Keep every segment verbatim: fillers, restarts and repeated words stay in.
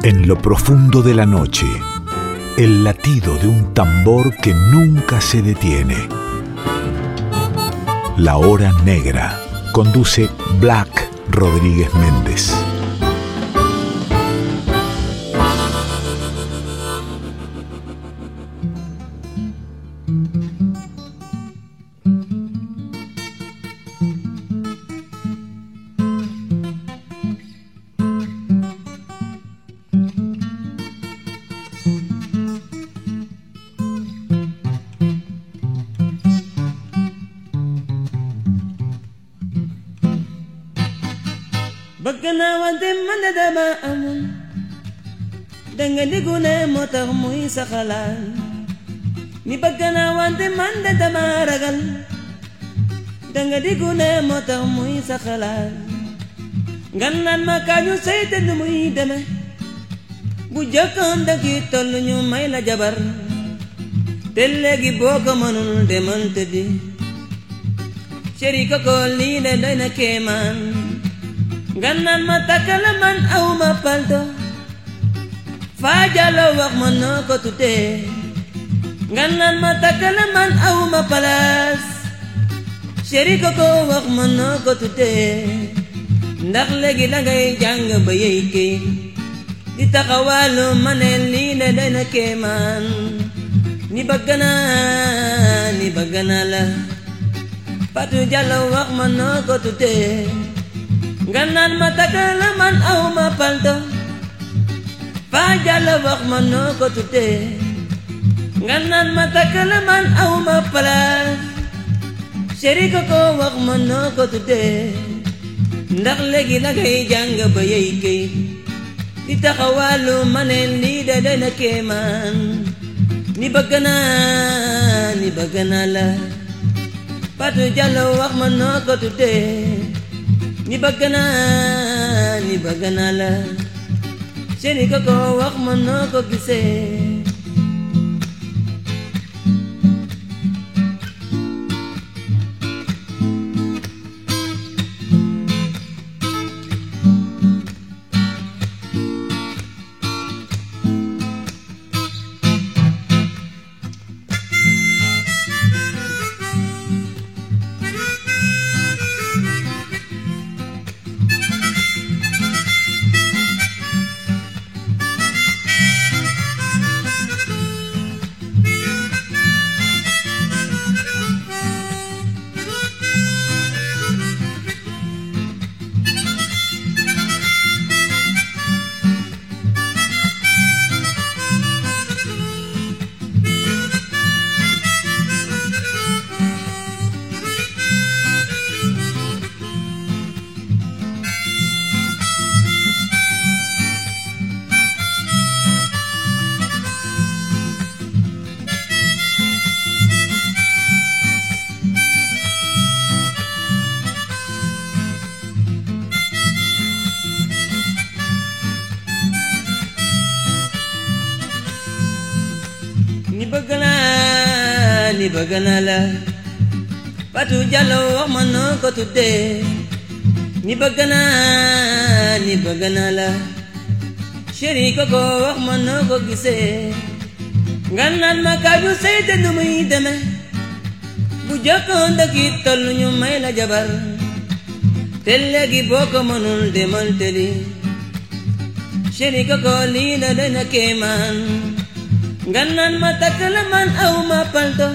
En lo profundo de la noche, el latido de un tambor que nunca se detiene. La Hora Negra. Conduce Black Rodríguez Méndez. danga diggu ne moo tax muy saxalaan ni bëgg naa wante man de dama ragal danga diggu ne moo tax muy saxalaan nga naan ma kañu sey te nu muy deme bu jëkkoon dëkki tollu ñu may la jabar te léegi boo ko mënul demal tëddi chéri koko lii de doy na kéemaan nga naan ma takkala man awma palto faa jàllo wax ma noo ko tuddee nga naan ma takkala man awma palaas chéri koko wax ma noo ko tuddee ndax léegi dangay jàng ba yey kay di taxawaalu ma ne lii ne doy na kéemaan ni bëgg naa ni bëgg naa la Fatou Diallo wax ma noo ko tuddee nga naan ma takkala man awma palto faa Diallo wax ma noo ko tuddee nga naan ma takkala man awma palaas chéri koko wax ma noo ko tuddee ndax léegi dangay jàng ba yey kay di taxawaalu ma ne lii de doy na kéemaan ni bëgg naa ni bëgg naa la Fatou Diallo wax ma noo ko tuddee ni bëgg naa ni bëgg naa la chéri koko wax ma noo ko gisee ni bëgg naa la Fatou Diallo wax ma noo ko tuddee ni bëgg naa ni bëgg naa la chéri koko wax ma noo ko gisee nga naan ma kaaju sey te nu muy deme bu jëkkoon dëkki tollu ñu may la jabar te léegi boo ko mënul demal tëddi chéri koko lii la doy na kéemaan nga naan ma takkala man awma palto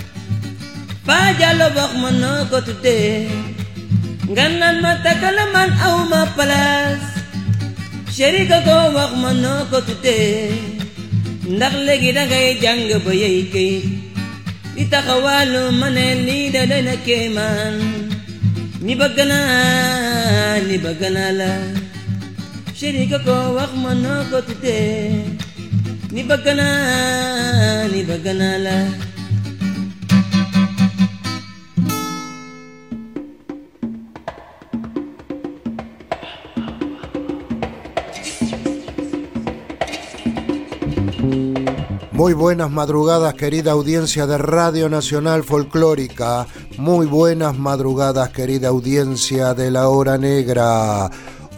faa Diallo wax ma noo ko tuddee nga naan ma takkala man awma palaas chéri koko wax ma noo ko tuddee ndax léegi dangay jàng ba yey kay di taxawaalu ma ne lii da doy na kéemaan ni bëgg naa ni bëgg naa la chéri koko wax ma noo ko tuddee ni bëgg naa ni bëgg naa la Muy buenas madrugadas, querida audiencia de Radio Nacional Folclórica. Muy buenas madrugadas, querida audiencia de La Hora Negra.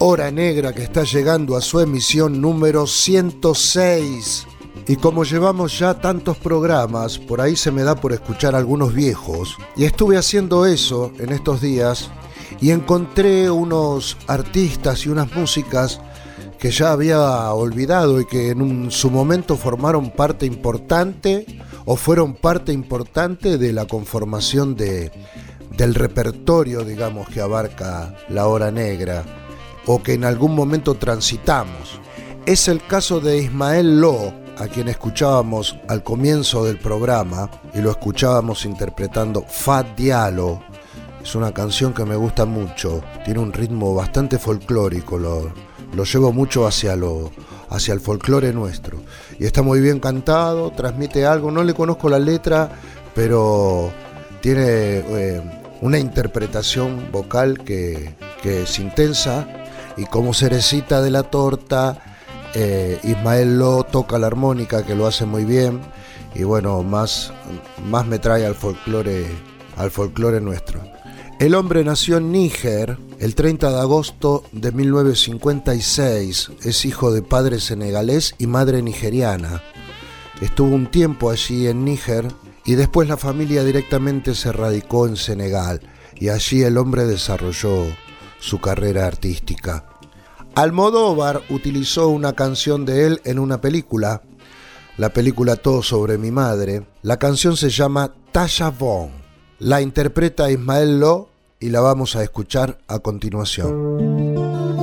Hora Negra, que está llegando a su emisión número ciento seis. Y como llevamos ya tantos programas, por ahí se me da por escuchar algunos viejos. Y estuve haciendo eso en estos días y encontré unos artistas y unas músicas que ya había olvidado y que en un, su momento formaron parte importante o fueron parte importante de la conformación de, del repertorio, digamos, que abarca la Hora Negra, o que en algún momento transitamos. Es el caso de Ismael Lo, a quien escuchábamos al comienzo del programa, y lo escuchábamos interpretando Fat Diallo. Es una canción que me gusta mucho, tiene un ritmo bastante folclórico, lo, lo llevo mucho hacia, lo, hacia el folclore nuestro. Y está muy bien cantado, transmite algo, no le conozco la letra, pero tiene eh, una interpretación vocal que, que es intensa. Y como cerecita de la torta, eh, Ismael Lo toca la armónica, que lo hace muy bien, y bueno, más, más me trae al folclore, al folclore nuestro. El hombre nació en Níger el treinta de agosto de mil novecientos cincuenta y seis, es hijo de padre senegalés y madre nigeriana. Estuvo un tiempo allí en Níger y después la familia directamente se radicó en Senegal, y allí el hombre desarrolló su carrera artística. Almodóvar utilizó una canción de él en una película, la película Todo sobre mi madre. La canción se llama Tasha Bon. La interpreta Ismael Lo y la vamos a escuchar a continuación.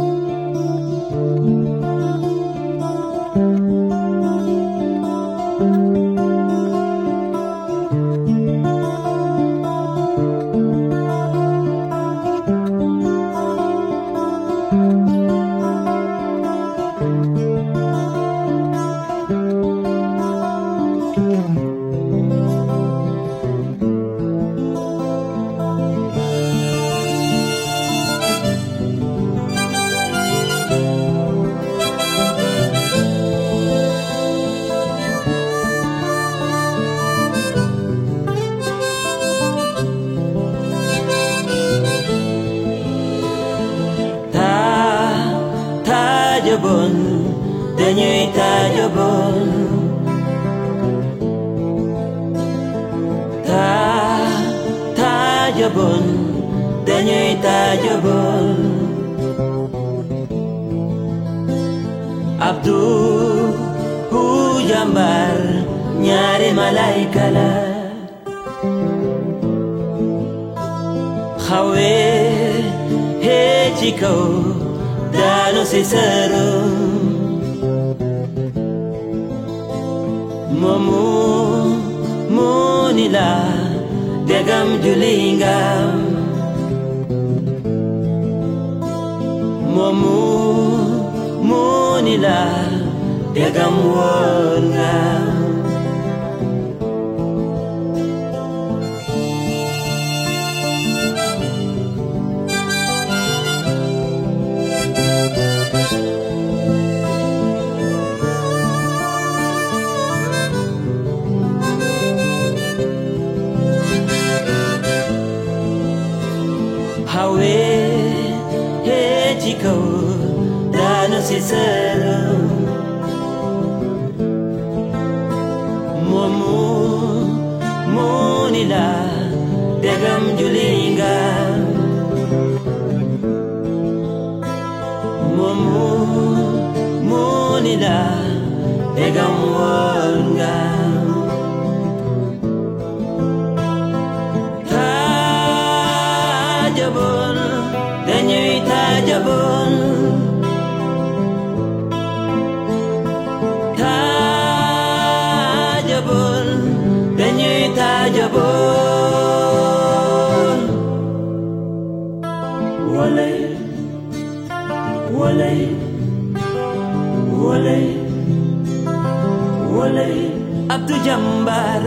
Abdou Jambar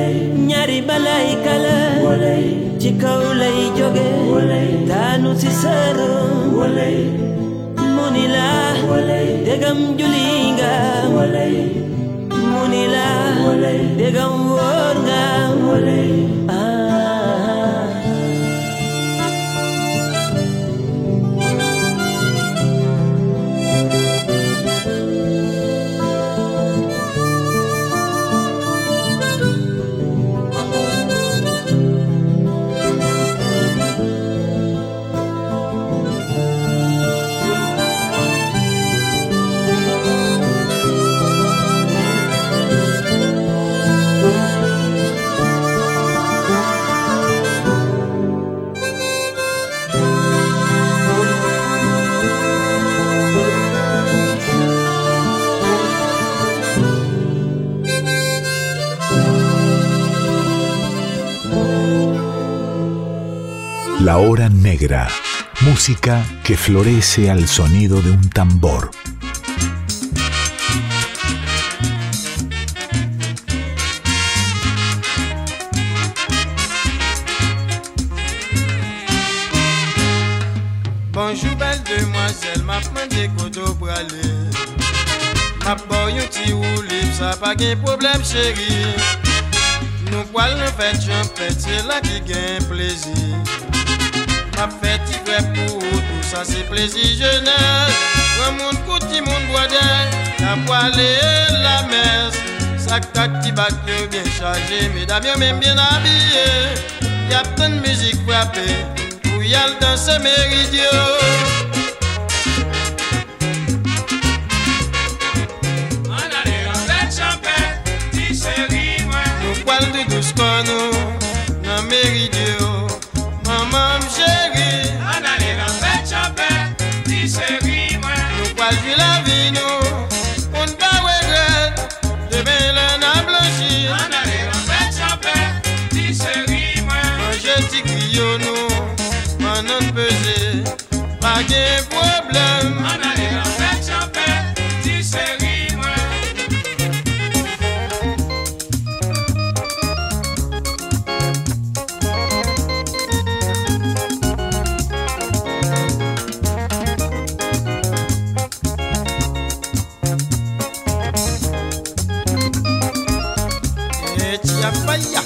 ñaari balay kala ci kaw lay jóge daanu ci sëru mu ni la dégam juli nga mu ni la dégam wóor nga ah La Hora Negra. Música que florece al sonido de un tambor. Bonjour belle demoiselle, m'a demandé koto pour aller. M'a boy un petit roulip, ça pas de problème chérie. Nous poil nous fait champêtre, c'est là qui gagne plaisir. M'a fait petit frère pour tout ça c'est plaisir jeunesse. Grand monde côté monde bois d'air, la poêlée la messe. Sac tac petit bac bien chargé, mesdames même bien habillées. Y a plein de musique frappée. Y a le danse méridio. On allait en fête champêtre, dis chérie moi. Nous parle de douce qu'on nous, dans méridio. Maman chérie. On allait en fête champêtre, dis chérie moi. Nous parle de la vie nous, on ne va regretter. Demain l'on a blanchi. On allait en fête champêtre, dis chérie moi. Manger petit griot nous. Non pesé, pas de problème. On allait en fête champêtre, dis chérie moi. Et tia faya.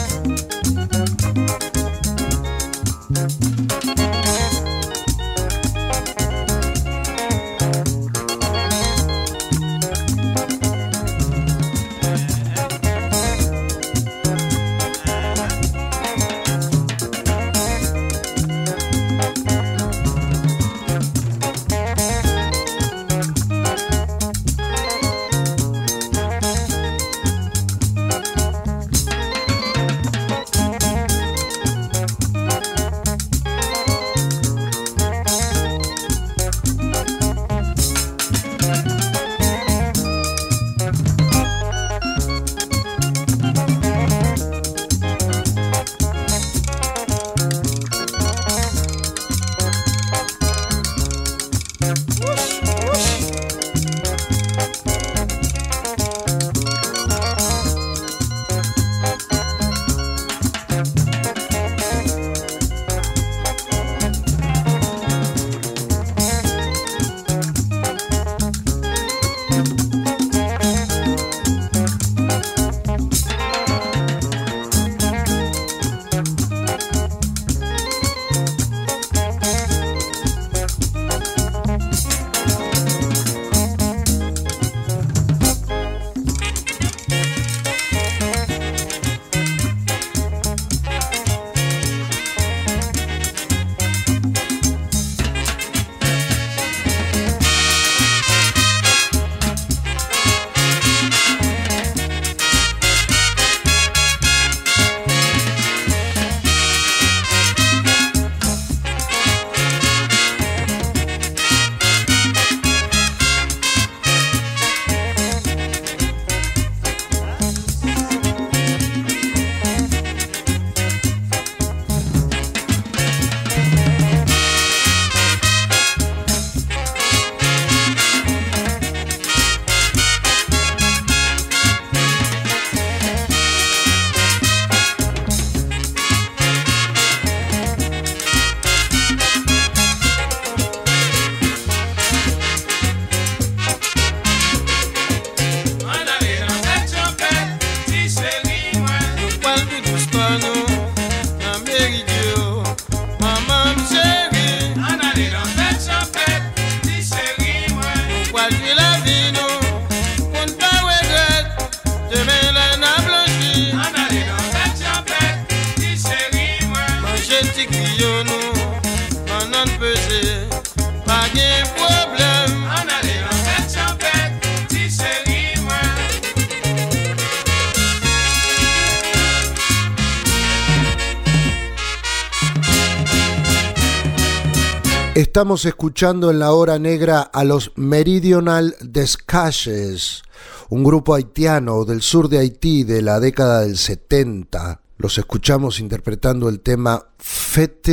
Estamos escuchando en la hora negra a los Meridional Descaches, un grupo haitiano del sur de Haití de la década del setenta. Los escuchamos interpretando el tema Fete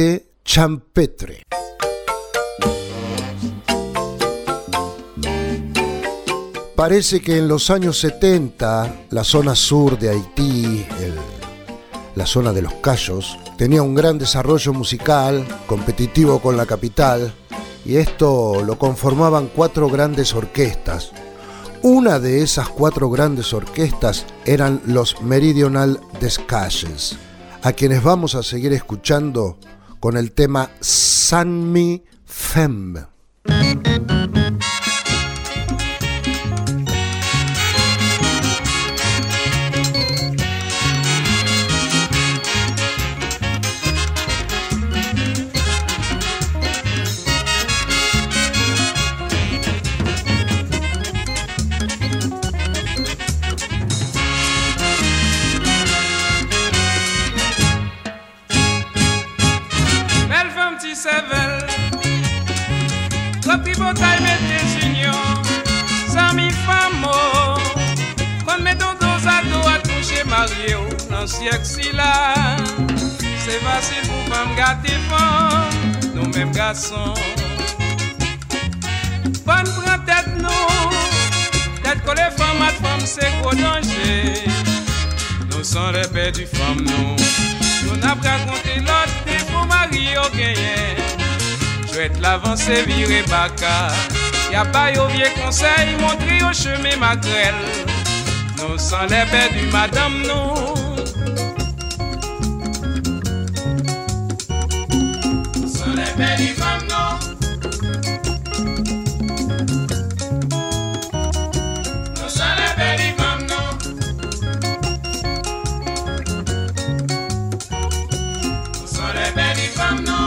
Champêtre. Parece que en los años setenta la zona sur de Haití, el, la zona de los Cayos, tenía un gran desarrollo musical, competitivo con la capital, y esto lo conformaban cuatro grandes orquestas. Una de esas cuatro grandes orquestas eran los Meridional des Cayes, a quienes vamos a seguir escuchando con el tema San Mi Femme. Dans siècle si là, c'est facile pour femme gâter femme, nous mêmes garçons. Bonne prend tête nous, tête que les femmes à femmes c'est gros danger. Nous sommes les pères du femme nous, nous n'avons pas raconté l'autre des pour marier au gagné. Je vais te l'avancer virer baka, y'a pas au vieux conseil, montrer au chemin magrel. Nous sommes les pères du madame nous. Belle femme non, nous sommes les belles femmes non, nous sommes les belles femmes non.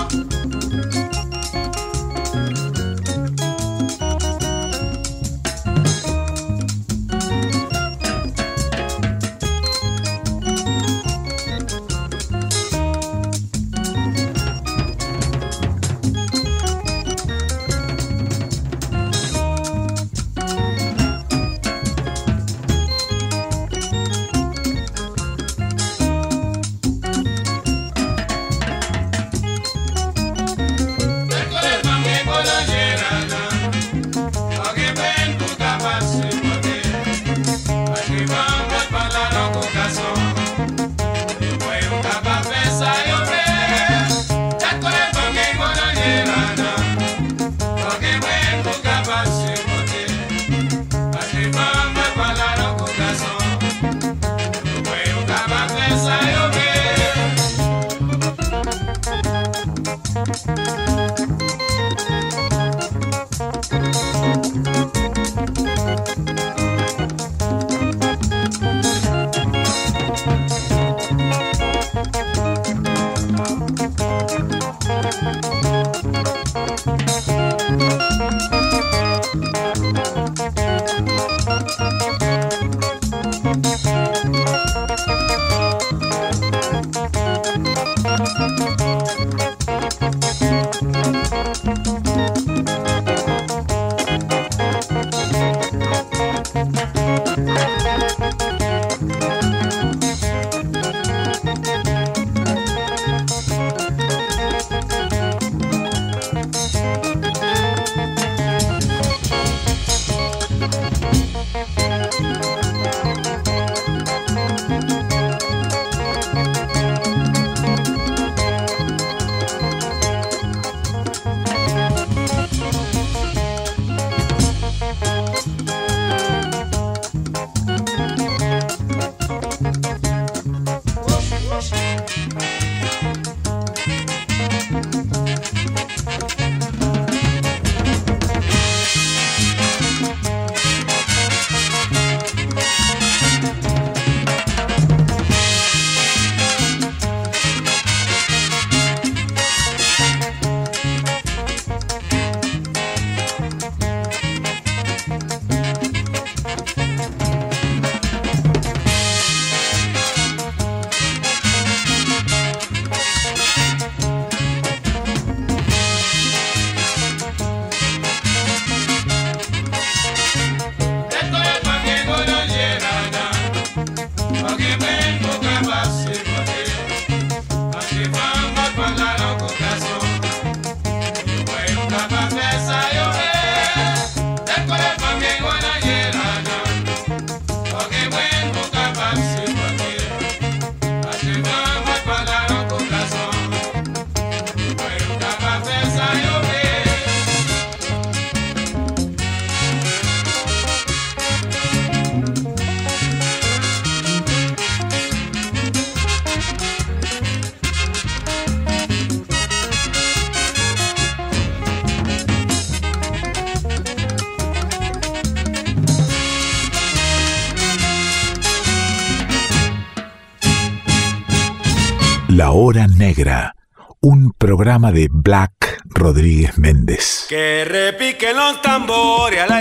La Hora Negra, un programa de Black Rodríguez Méndez. Que repiquen los tambores a la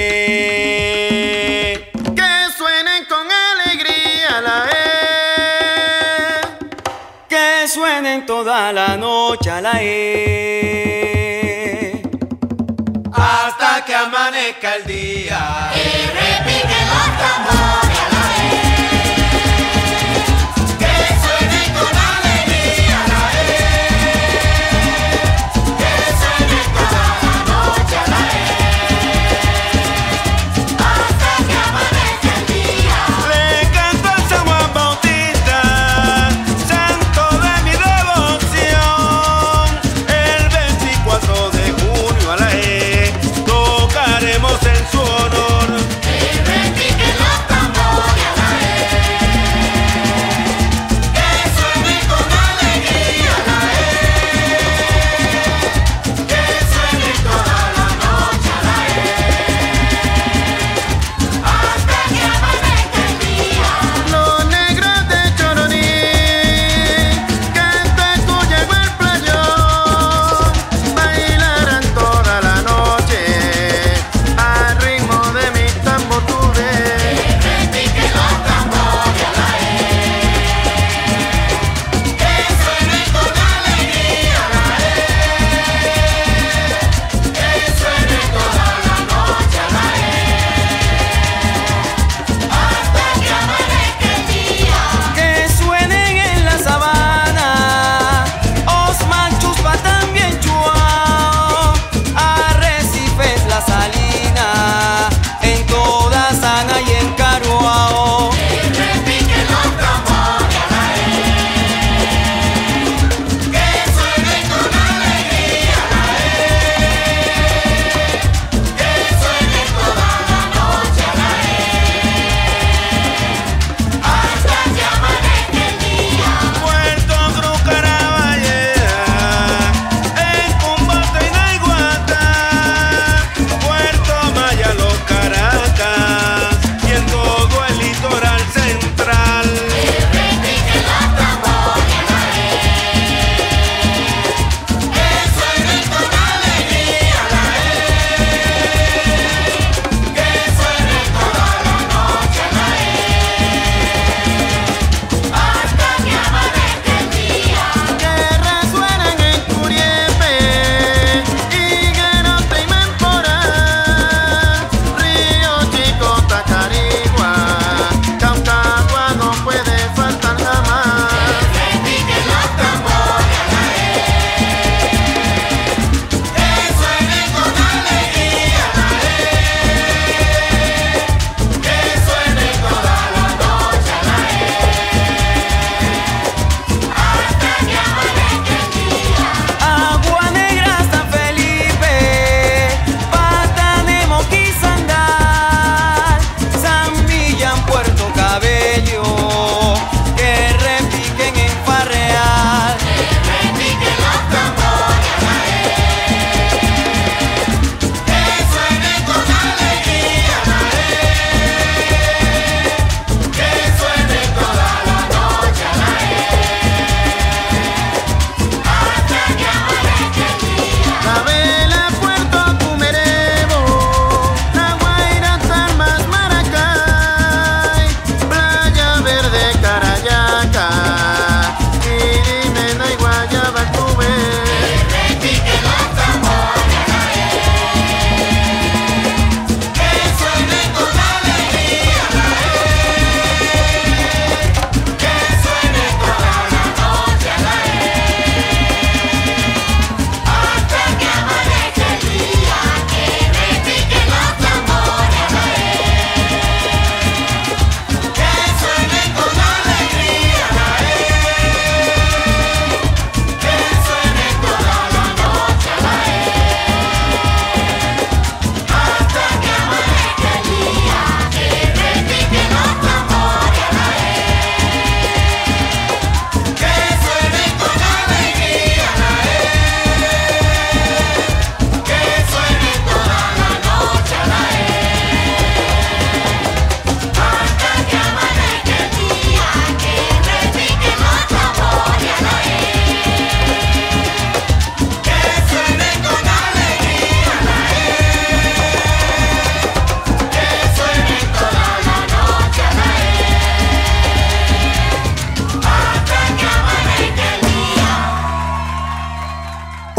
E, que suenen con alegría a la E, que suenen toda la noche a la E, hasta que amanezca el día. Que repiquen los tambores a la E, que suenen con alegría a la E, que suenen toda la noche a la E, hasta que amanezca el día. Le canto a San Juan Bautista, santo de mi devoción. El veinticuatro de junio a la E tocaremos en su honor. Que repiquen los tambores.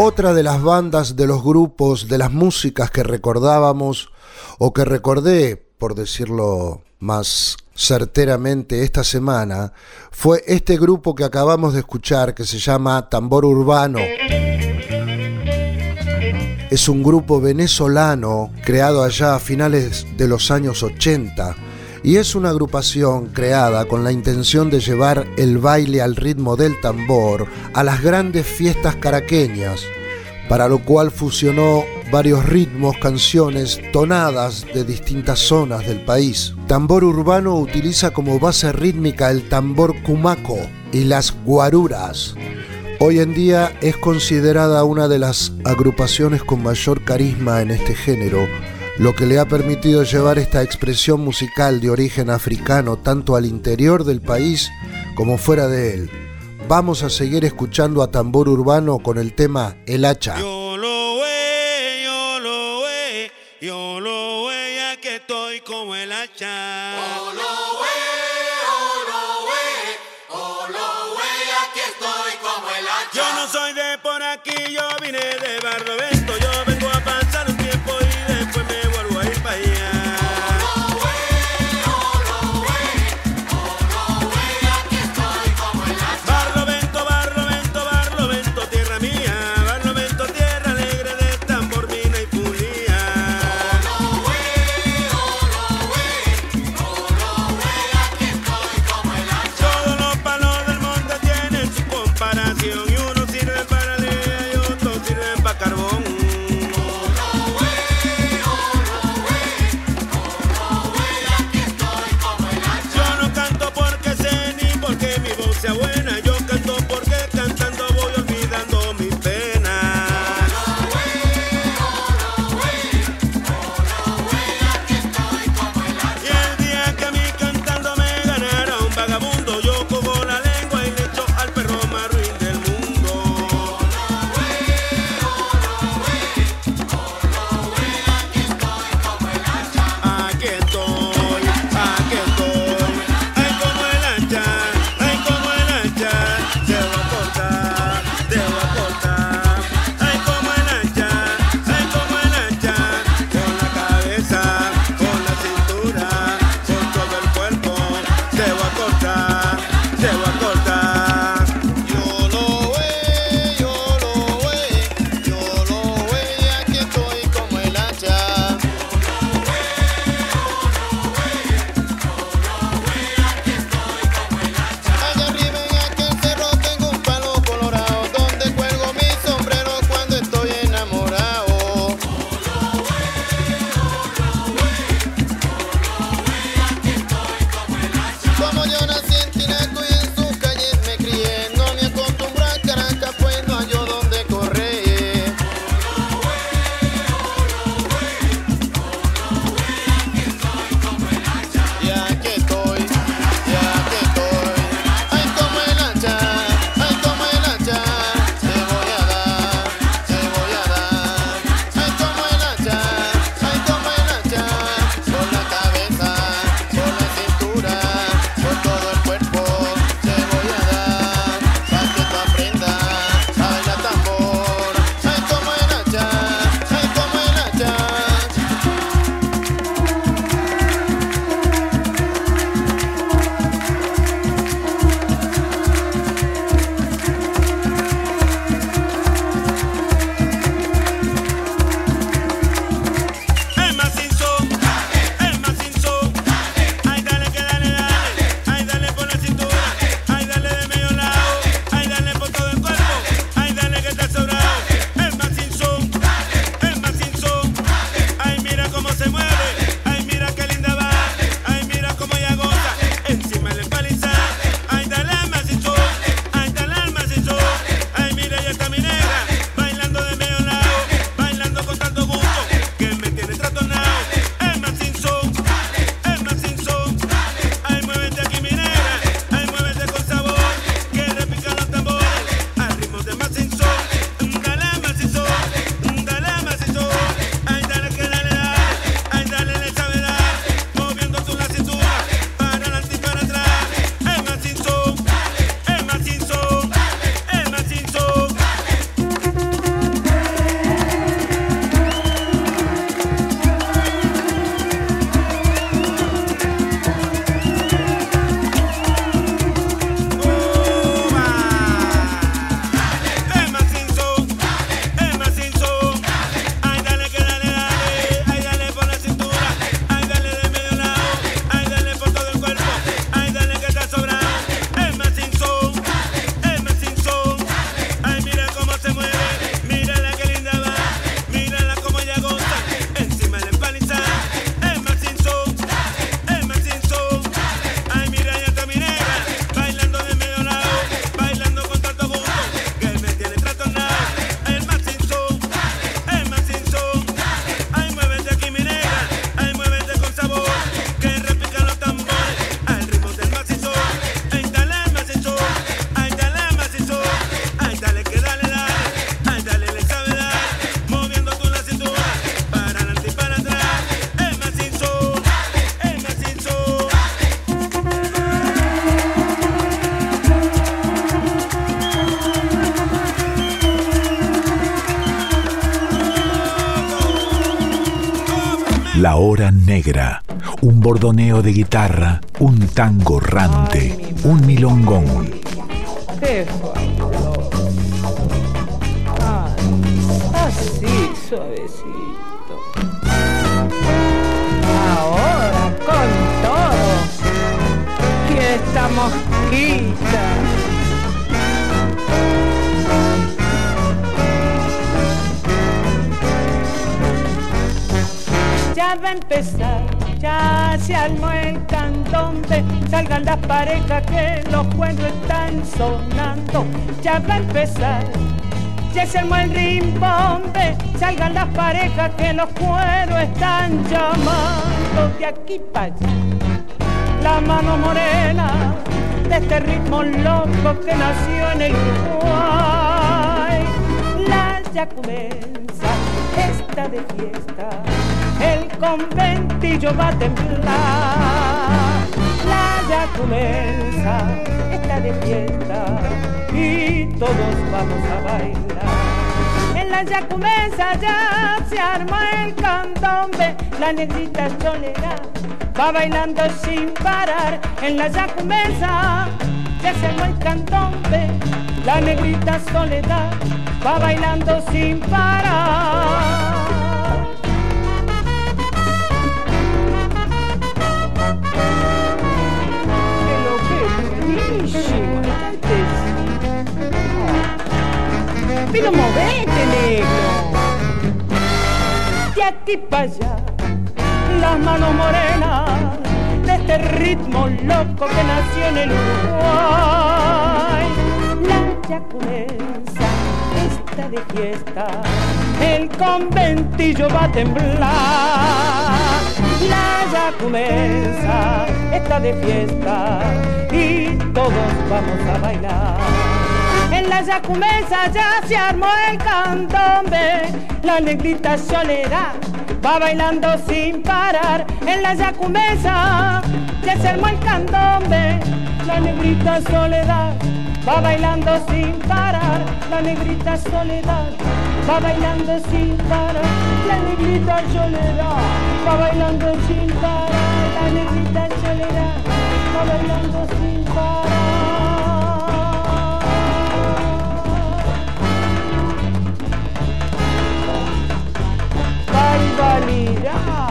otra de las bandas, de los grupos, de las músicas que recordábamos o que recordé, por decirlo más certeramente esta semana, fue este grupo que acabamos de escuchar que se llama Tambor Urbano. Es un grupo venezolano creado allá a finales de los años ochenta y es una agrupación creada con la intención de llevar el baile al ritmo del tambor a las grandes fiestas caraqueñas, para lo cual fusionó varios ritmos, canciones, tonadas de distintas zonas del país. Tambor Urbano utiliza como base rítmica el tambor cumaco y las guaruras. Hoy en día es considerada una de las agrupaciones con mayor carisma en este género, lo que le ha permitido llevar esta expresión musical de origen africano tanto al interior del país como fuera de él. Vamos a seguir escuchando a Tambor Urbano con el tema El Hacha. Yo lo ve, yo lo ve, yo lo ve, ya que estoy como el hacha. Oh, lo ve, oh, lo ve, oh, lo ve, aquí estoy como el hacha. Yo no soy de por aquí, yo vine de Barlovento. Yo vengo a pasar un tiempo y después me vuelvo a ir para allá. Y unos sirven para leña y otros sirven para carbón. La hora negra, un bordoneo de guitarra, un tango errante, un milongón. ¡Qué favor! Ah, así, suavecito. Ahora, con todo, y esta mosquita. Ya va a empezar, ya se armó el candombe, salgan las parejas que los cueros están sonando. Ya va a empezar, ya se armó el rimbombe, salgan las parejas que los cueros están llamando. De aquí para allá, la mano morena de este ritmo loco que nació en el Uruguay. La ya comienza, está de fiesta, el conventillo va a temblar. La ya comienza, está de fiesta y todos vamos a bailar. En la ya comienza, ya se arma el candombe, la negrita Soledad va bailando sin parar. En la ya comienza, ya se arma el candombe, la negrita Soledad va bailando sin parar. Pero movete, negro. De aquí para allá, las manos morenas de este ritmo loco que nació en el Uruguay. La ya comienza, está de fiesta, el conventillo va a temblar. La ya comienza, está de fiesta y todos vamos a bailar. En la ya comienza, ya se armó el candombe, la negrita Soledad va bailando sin parar. En la ya comienza, ya se armó el candombe, la negrita Soledad va bailando sin parar. La negrita Soledad va bailando sin parar. La negrita Soledad va bailando sin parar. La negrita Soledad va bailando sin parar. Barbaridad.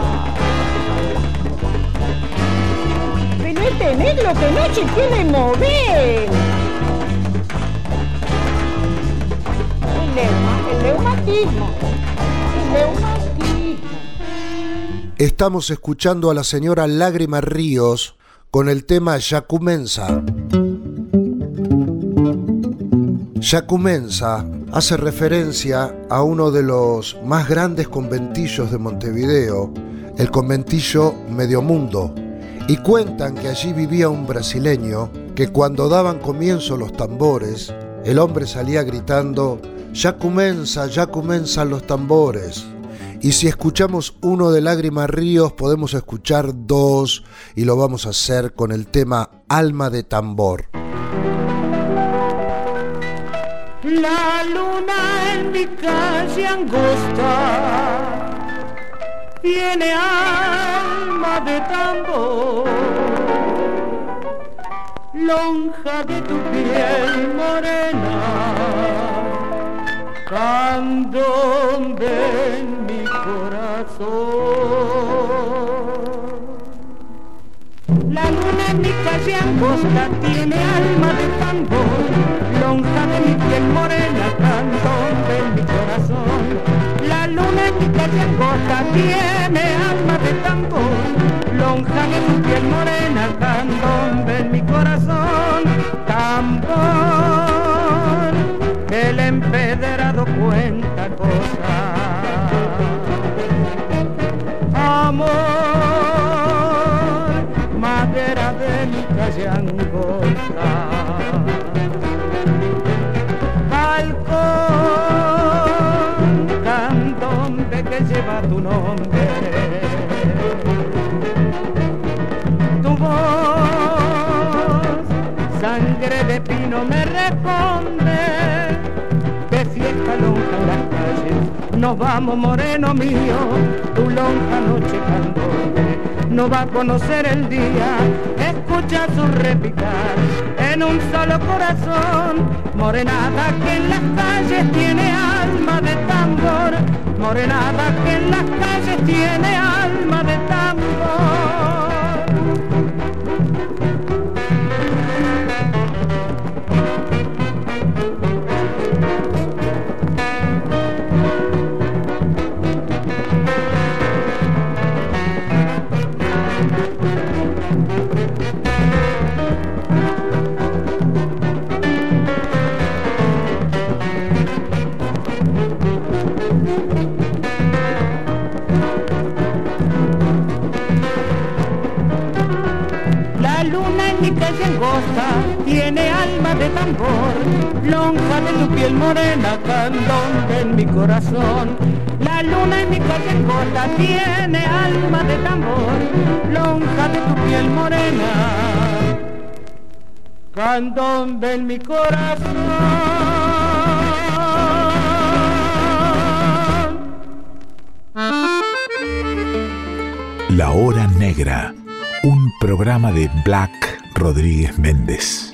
Pero este negro que no se quiere mover. El, neuma, el neumatismo. El neumatismo. Estamos escuchando a la señora Lágrima Ríos con el tema Yacumensa. Yacumensa hace referencia a uno de los más grandes conventillos de Montevideo, el conventillo Mediomundo, y cuentan que allí vivía un brasileño que cuando daban comienzo los tambores, el hombre salía gritando «Yacumensa, Yacumensa los tambores». Y si escuchamos uno de Lágrima Ríos, podemos escuchar dos, y lo vamos a hacer con el tema Alma de Tambor. La luna en mi calle angosta tiene alma de tambor, lonja de tu piel morena, candombe en mi corazón. La luna en mi calle angosta tiene alma de tambor, lonja de mi piel morena, candombe en mi corazón. La luna en mi calle angosta tiene alma de tambor, lonja de mi piel morena, candombe en mi corazón. Tambor, el empedrado cuenta cosas. Amor, madera de mi calle angosta. Balcón, candombe que lleva tu nombre. Tu voz, sangre de pino me responde. De fiesta lonja en las calles, nos vamos moreno mío, tu lonja noche canta. no va a conocer el día. Escucha su repicar en un solo corazón. Morenada que en las calles tiene alma de tambor. Morenada que en las calles tiene alma de tambor. Tiene alma de tambor, lonja de tu piel morena, candón en mi corazón. La luna en mi calle angosta tiene alma de tambor, lonja de tu piel morena, candón en mi corazón. La Hora Negra, un programa de Black Rodríguez Méndez.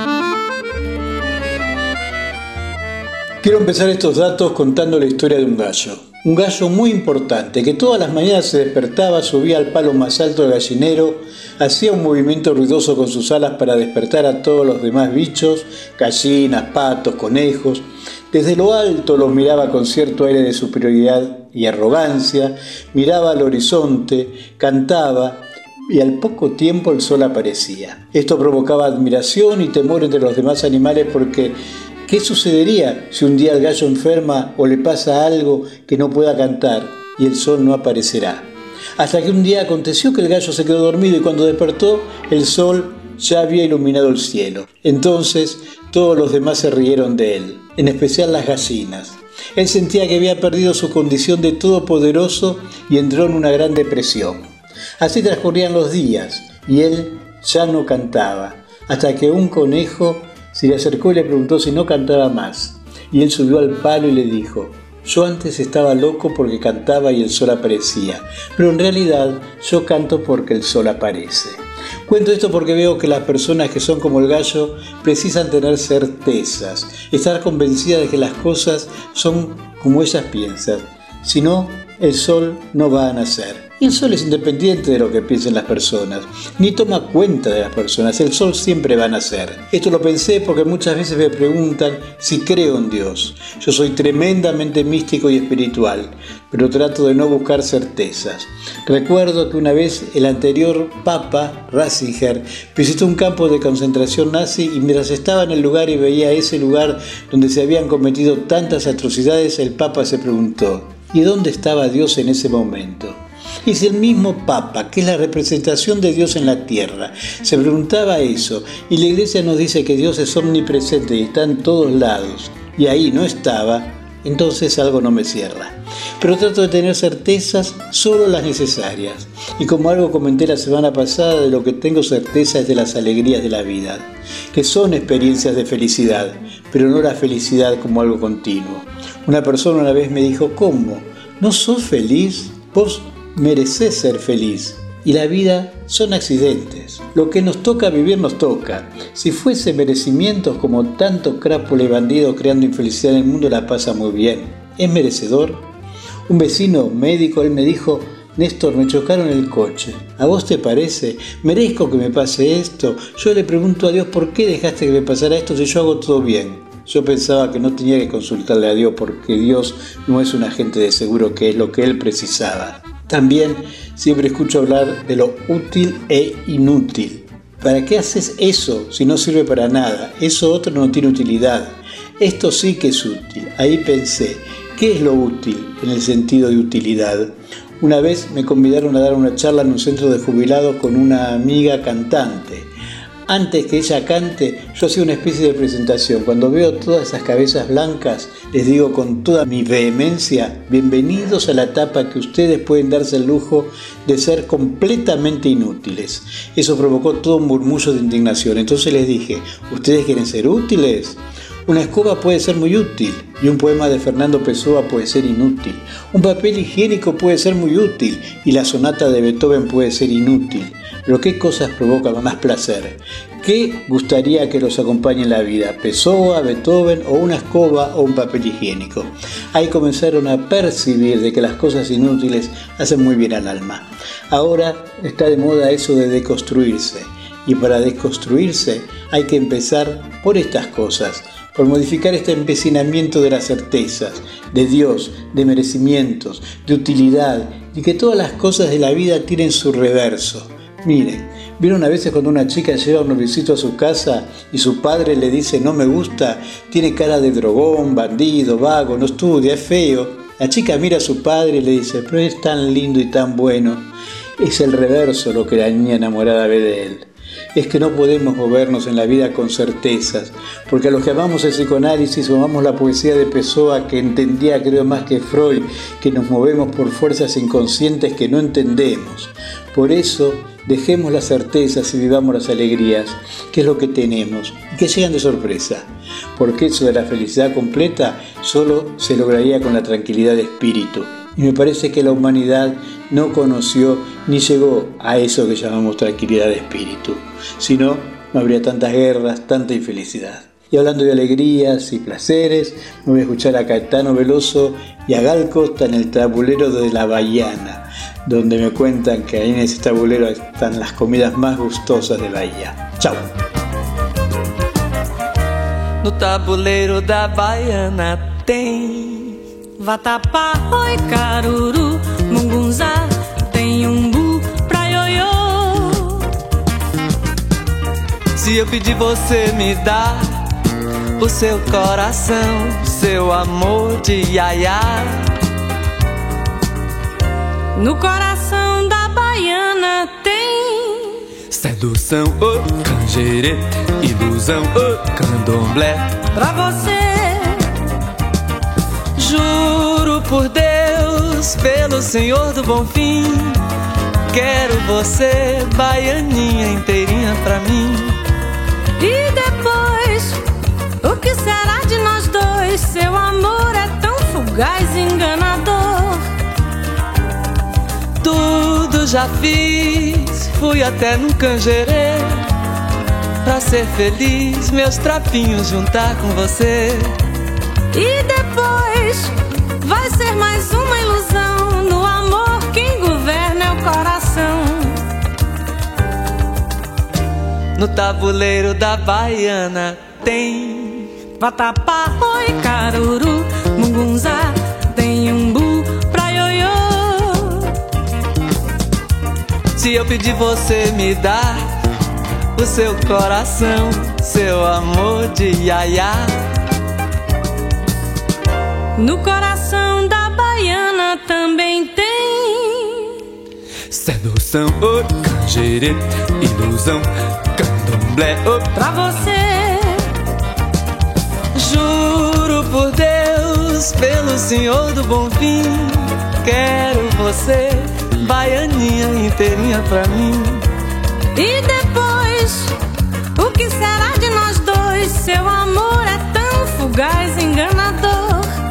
Quiero empezar estos datos contando la historia de un gallo. Un gallo muy importante que todas las mañanas se despertaba, subía al palo más alto del gallinero, hacía un movimiento ruidoso con sus alas para despertar a todos los demás bichos, gallinas, patos, conejos. Desde lo alto los miraba con cierto aire de superioridad y arrogancia, miraba al horizonte, cantaba, y al poco tiempo el sol aparecía. Esto provocaba admiración y temor entre los demás animales porque ¿qué sucedería si un día el gallo enferma o le pasa algo que no pueda cantar y el sol no aparecerá? Hasta que un día aconteció que el gallo se quedó dormido y cuando despertó el sol ya había iluminado el cielo. Entonces todos los demás se rieron de él, en especial las gallinas. Él sentía que había perdido su condición de todopoderoso y entró en una gran depresión. Así transcurrían los días y él ya no cantaba, hasta que un conejo se le acercó y le preguntó si no cantaba más. Y él subió al palo y le dijo: yo antes estaba loco porque cantaba y el sol aparecía, pero en realidad yo canto porque el sol aparece. Cuento esto porque veo que las personas que son como el gallo precisan tener certezas, estar convencidas de que las cosas son como ellas piensan, si no, el sol no va a nacer. Y el sol es independiente de lo que piensen las personas, ni toma cuenta de las personas, el sol siempre va a nacer. Esto lo pensé porque muchas veces me preguntan si creo en Dios. Yo soy tremendamente místico y espiritual, pero trato de no buscar certezas. Recuerdo que una vez el anterior Papa, Ratzinger, visitó un campo de concentración nazi y mientras estaba en el lugar y veía ese lugar donde se habían cometido tantas atrocidades, el Papa se preguntó: ¿y dónde estaba Dios en ese momento? Y si el mismo Papa, que es la representación de Dios en la tierra, se preguntaba eso, y la Iglesia nos dice que Dios es omnipresente y está en todos lados, y ahí no estaba, entonces algo no me cierra. Pero trato de tener certezas, solo las necesarias. Y como algo comenté la semana pasada, de lo que tengo certeza es de las alegrías de la vida, que son experiencias de felicidad, pero no la felicidad como algo continuo. Una persona una vez me dijo: ¿cómo? ¿No sos feliz? Vos merecés ser feliz. Y la vida son accidentes. Lo que nos toca vivir nos toca. Si fuese merecimientos como tanto crápula y bandido creando infelicidad en el mundo, la pasa muy bien. ¿Es merecedor? Un vecino médico, él me dijo: Néstor, me chocaron el coche. ¿A vos te parece? ¿Merezco que me pase esto? Yo le pregunto a Dios: ¿por qué dejaste que me pasara esto si yo hago todo bien? Yo pensaba que no tenía que consultarle a Dios porque Dios no es un agente de seguro, que es lo que él precisaba. También siempre escucho hablar de lo útil e inútil. ¿Para qué haces eso si no sirve para nada? Eso otro no tiene utilidad. Esto sí que es útil. Ahí pensé, ¿qué es lo útil en el sentido de utilidad? Una vez me convidaron a dar una charla en un centro de jubilados con una amiga cantante. Antes que ella cante, yo hacía una especie de presentación. Cuando veo todas esas cabezas blancas, les digo con toda mi vehemencia: bienvenidos a la etapa que ustedes pueden darse el lujo de ser completamente inútiles. Eso provocó todo un murmullo de indignación. Entonces les dije: ¿ustedes quieren ser útiles? Una escoba puede ser muy útil y un poema de Fernando Pessoa puede ser inútil. Un papel higiénico puede ser muy útil y la sonata de Beethoven puede ser inútil. Pero ¿qué cosas provocan más placer? ¿Qué gustaría que los acompañe en la vida? ¿Pessoa, Beethoven o una escoba o un papel higiénico? Ahí comenzaron a percibir de que las cosas inútiles hacen muy bien al alma. Ahora está de moda eso de deconstruirse. Y para desconstruirse hay que empezar por estas cosas, por modificar este empecinamiento de las certezas, de Dios, de merecimientos, de utilidad, y que todas las cosas de la vida tienen su reverso. Miren, ¿vieron a veces cuando una chica lleva a un noviecito a su casa y su padre le dice no me gusta, tiene cara de drogón, bandido, vago, no estudia, es feo? La chica mira a su padre y le dice, pero es tan lindo y tan bueno. Es el reverso lo que la niña enamorada ve de él. Es que no podemos movernos en la vida con certezas, porque a los que amamos el psicoanálisis o amamos la poesía de Pessoa, que entendía creo más que Freud, que nos movemos por fuerzas inconscientes que no entendemos. Por eso dejemos las certezas y vivamos las alegrías, que es lo que tenemos, y que llegan de sorpresa, porque eso de la felicidad completa solo se lograría con la tranquilidad de espíritu. Y me parece que la humanidad no conoció ni llegó a eso que llamamos tranquilidad de espíritu. Si no, no habría tantas guerras, tanta infelicidad. Y hablando de alegrías y placeres, me voy a escuchar a Caetano Veloso y a Gal Costa en el tabulero de la Bahiana, donde me cuentan que ahí en ese tabulero están las comidas más gustosas de Bahia. Chau. No tabuleiro da Baiana tem vatapá, oi, caruru, mungunzá, tem umbu pra ioiô. Se eu pedir você me dá o seu coração, seu amor de iaiá. No coração da baiana tem sedução, ô, canjerê, ilusão, ô, candomblé. Pra você juro por Deus, pelo Senhor do Bonfim, quero você, baianinha inteirinha pra mim. E depois, o que será de nós dois? Seu amor é tão fugaz e enganador. Tudo já fiz, fui até no canjerê, pra ser feliz, meus trapinhos juntar com você. E depois vai ser mais uma ilusão. No amor quem governa é o coração. No tabuleiro da Baiana tem vatapá, oi, caruru, mungunzá, tem umbu pra ioiô. Se eu pedir você me dá o seu coração, seu amor de iaiá. No coração da baiana também tem sedução, oh, canjerê, ilusão, candomblé, oh, pra você. Juro por Deus, pelo Senhor do Bonfim, quero você, baianinha inteirinha pra mim. E depois, o que será de nós dois? Seu amor é tão fugaz e enganador.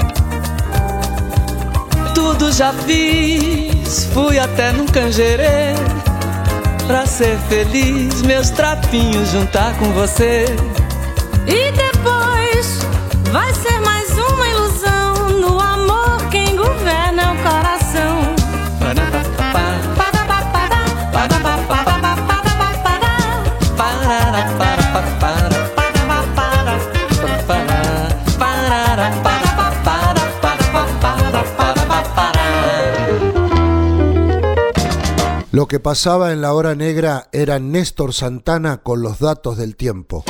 Tudo já fiz, fui até num canjerê, pra ser feliz, meus trapinhos juntar com você. E depois vai ser mais uma ilusão. No amor quem governa é o coração. Lo que pasaba en la hora negra era Néstor Santana con los datos del tiempo.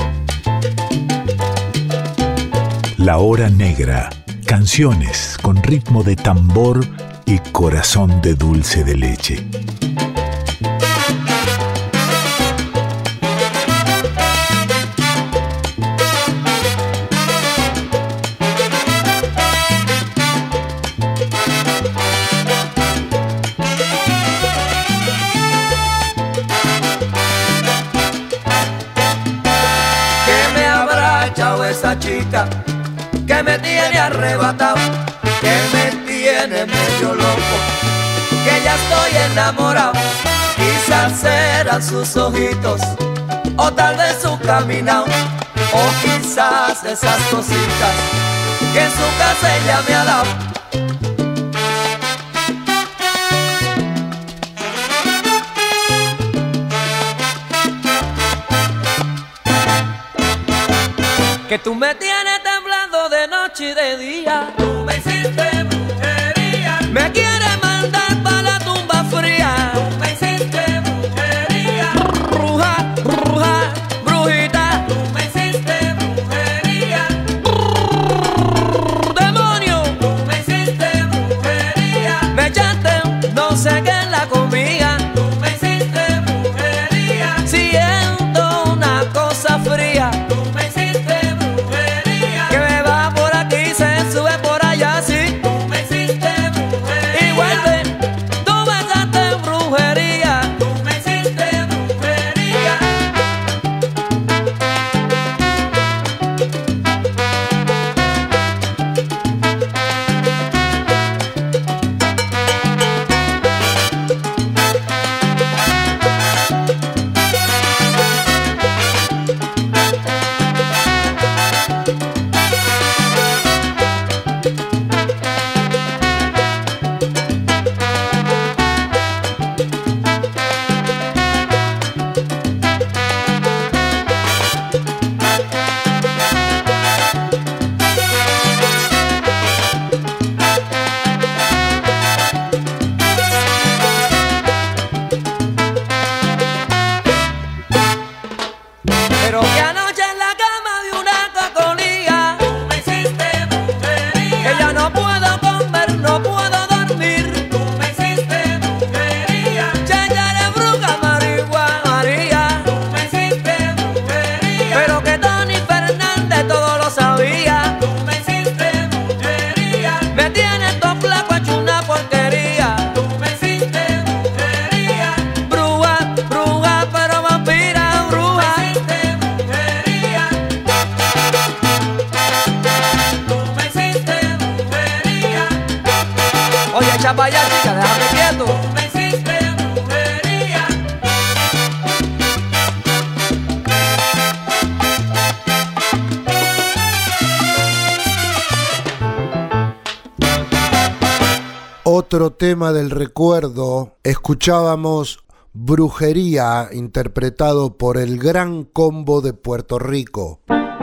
La hora negra. Canciones con ritmo de tambor y corazón de dulce de leche. esa chica que me tiene arrebatado, que me tiene medio loco, que ya estoy enamorado. Quizás eran sus ojitos, o tal vez su caminado, o quizás esas cositas que en su casa ella me ha dado. Que tú me tienes temblando de noche y de día. Tú me hiciste brujería. Me quieres mandar para la tumba fría. Tú me hiciste brujería. Bruja, bruja, brujita. Tú me hiciste brujería. Brrr, demonio. Tú me hiciste brujería. Me echaste no sé qué en la comida. Tú me hiciste brujería. Siento una cosa fría. Otro tema del recuerdo, escuchábamos Brujería, interpretado por el Gran Combo de Puerto Rico.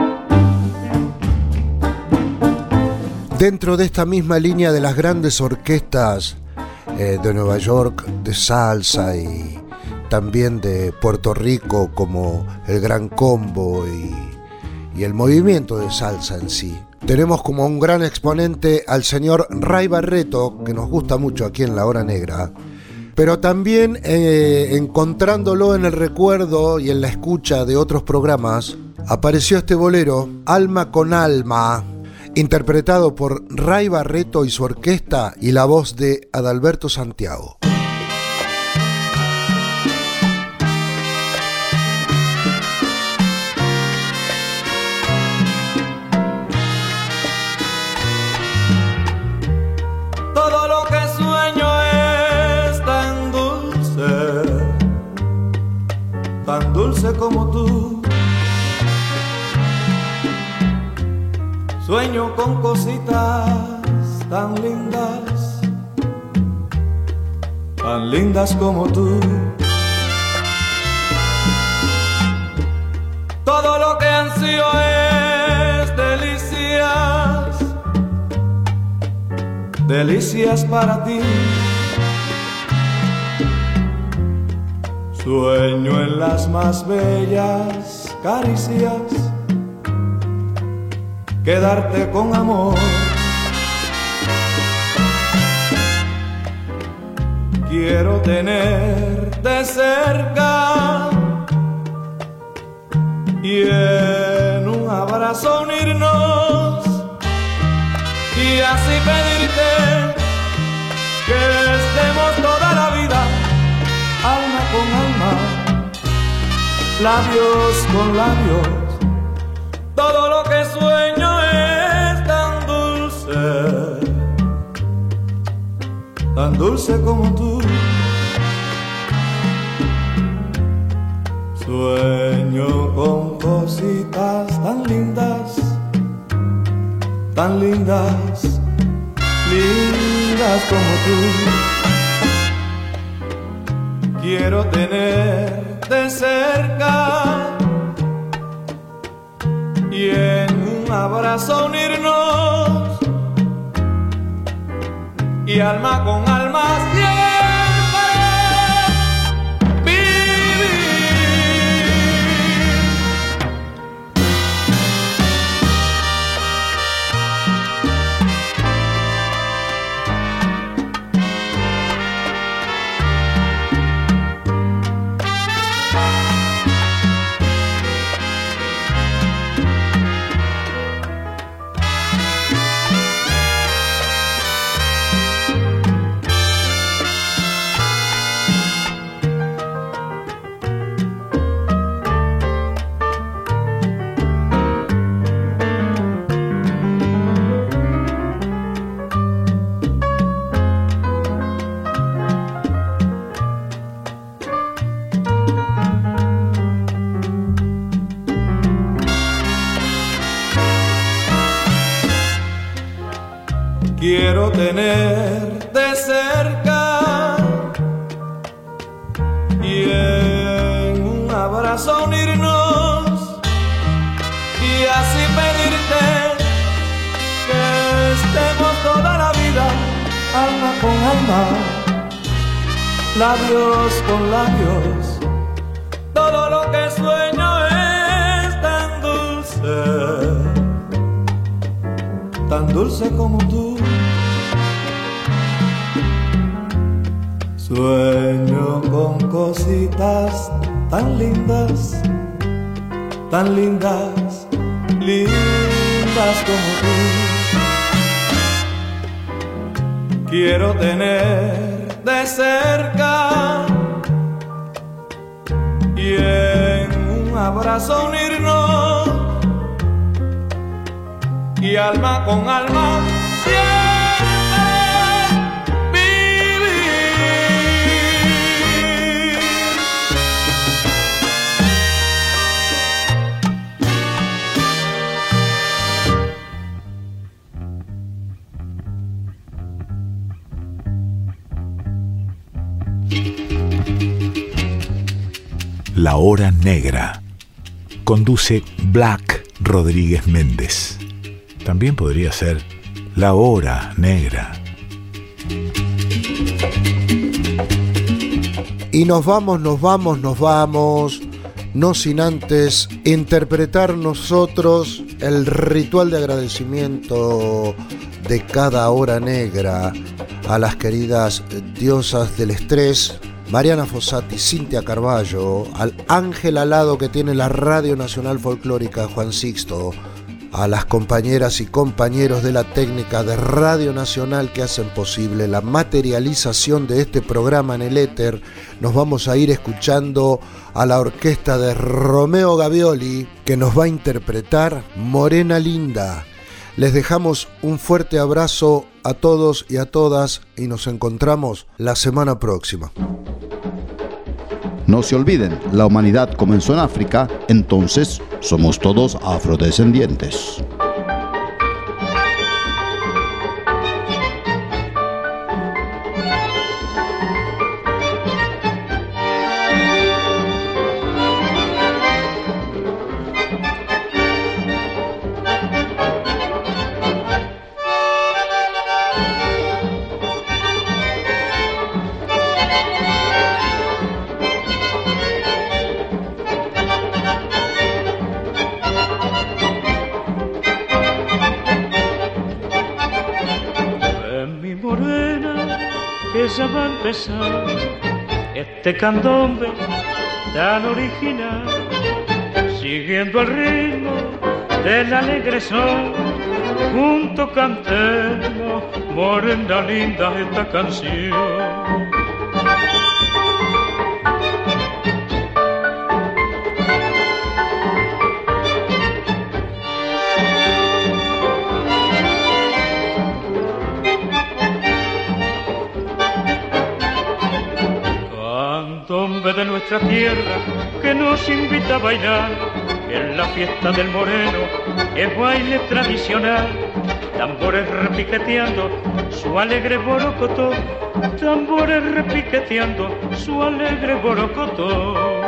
Dentro de esta misma línea de las grandes orquestas eh, de Nueva York, de salsa y también de Puerto Rico, como el Gran Combo y, y el movimiento de salsa en sí, tenemos como un gran exponente al señor Ray Barretto, que nos gusta mucho aquí en La Hora Negra, pero también eh, encontrándolo en el recuerdo y en la escucha de otros programas, apareció este bolero, Alma con Alma, interpretado por Ray Barretto y su orquesta y la voz de Adalberto Santiago. Tan dulce como tú, sueño con cositas tan lindas, tan lindas como tú. Todo lo que ansío es delicias, delicias para ti. Sueño en las más bellas caricias, quedarte con amor. Quiero tenerte cerca y en un abrazo unirnos y así pedirte que estemos toda la vida alma con alma, labios con labios, Todo lo que sueño es tan dulce, tan dulce como tú. Sueño con cositas tan lindas, tan lindas, lindas como tú. Quiero tenerte cerca y en un abrazo unirnos y alma con alma siempre quiero tenerte cerca y en un abrazo unirnos y así pedirte que estemos toda la vida alma con alma, labios con labios. Todo lo que sueño es tan dulce, tan dulce como tú. Sueño con cositas tan lindas, tan lindas, lindas como tú. Quiero tener de cerca y en un abrazo unirnos y alma con alma siempre. La Hora Negra. Conduce Black Rodríguez Méndez. También podría ser La Hora Negra. Y nos vamos, nos vamos, nos vamos, no sin antes interpretar nosotros el ritual de agradecimiento de cada hora negra a las queridas diosas del estrés, Mariana Fossati, Cintia Carballo, al ángel alado que tiene la Radio Nacional Folclórica, Juan Sixto, a las compañeras y compañeros de la técnica de Radio Nacional que hacen posible la materialización de este programa en el éter. Nos vamos a ir escuchando a la orquesta de Romeo Gavioli, que nos va a interpretar Morena Linda. Les dejamos un fuerte abrazo a todos y a todas y nos encontramos la semana próxima. No se olviden, la humanidad comenzó en África, entonces somos todos afrodescendientes. Ya va a empezar este candombe tan original, siguiendo el ritmo del alegre son, juntos cantemos, morena linda, esta canción. Candombe de nuestra tierra que nos invita a bailar en la fiesta del moreno, es baile tradicional. Tambores repiqueteando su alegre borocotó, tambores repiqueteando su alegre borocotó.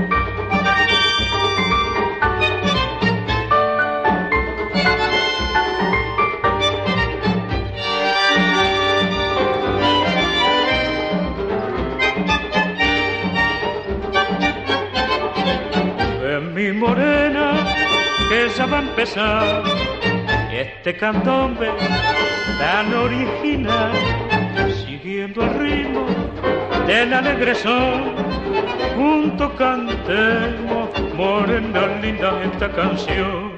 Mi morena, que ya va a empezar este candombe tan original, siguiendo el ritmo del alegre son. Juntos cantemos, morena linda, esta canción.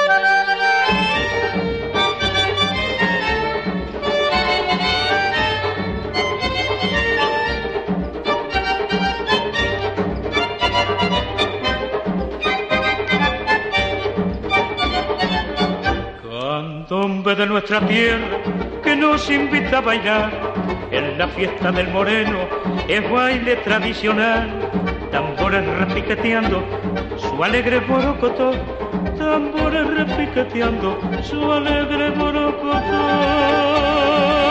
Candombe de nuestra tierra que nos invita a bailar en la fiesta del moreno, es baile tradicional. Tambores repiqueteando su alegre borocotó, tambores repiqueteando su alegre borocotó.